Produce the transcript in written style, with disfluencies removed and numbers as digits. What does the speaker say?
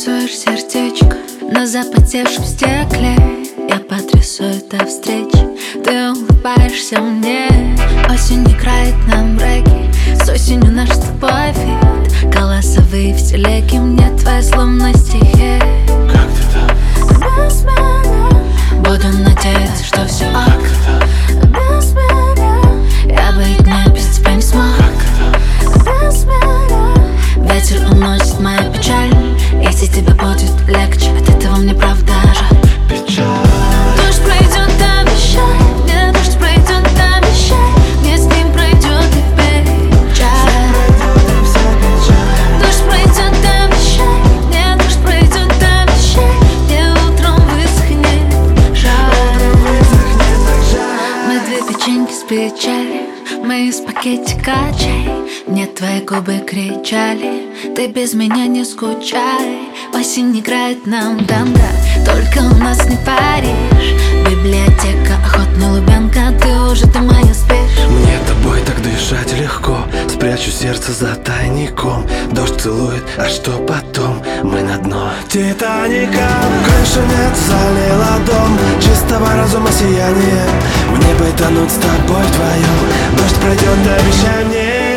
рисуешь сердечко на запотевшем стекле. Я потрясу это встречи, ты улыбаешься мне. Осень играет нам регги, с осенью наш с тобой фит. Голосовые в телеге, мне твоя словно стихи. Как ты там? Без меня буду надеяться, что все ок. Без меня я бы и дня без тебя не смог. Без меня ветер уносит мою печаль. Если тебе будет легче, от этого мне правда жаль. Дождь пройдет, обещай, мне дождь пройдет, обещай. Мне с ним пройдет и печаль. Дождь пройдет, обещай, мне дождь пройдет, обещай. Мне утром высохнет жаль. Мы две печеньки с печали, мы из пакетика чай. Мне твои губы кричали, ты без меня не скучай. Осень играет нам танго, только у нас не Париж. Библиотека, охотная Лубянка, ты уже ты моя спишь. Мне тобой так дышать легко, спрячу сердце за тайником. Дождь целует, а что потом? Мы на дно Титаника. Крыши нет, залила дом, чистого разума сияние. Мне бы тонуть с тобой вдвоем. Дождь пройдет, обещай мне.